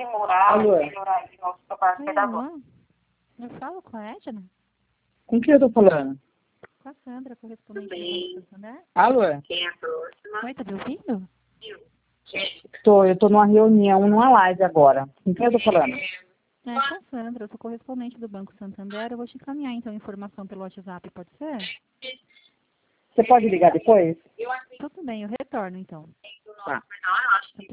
aprimorar Alô? e melhorar esse nosso trabalho pedagógico. Eu falo com a Edna? Com quem eu tô falando? Com a Sandra, correspondente do Banco Santander? Alô? Quem é a próxima? Oi, tá me ouvindo? Eu tô numa reunião, numa live agora. Com quem eu tô falando? É, com a Sandra, eu sou correspondente do Banco Santander. Eu vou te encaminhar, então, a informação pelo WhatsApp, pode ser? Você pode ligar depois? Tudo bem, eu retorno, então. Tá.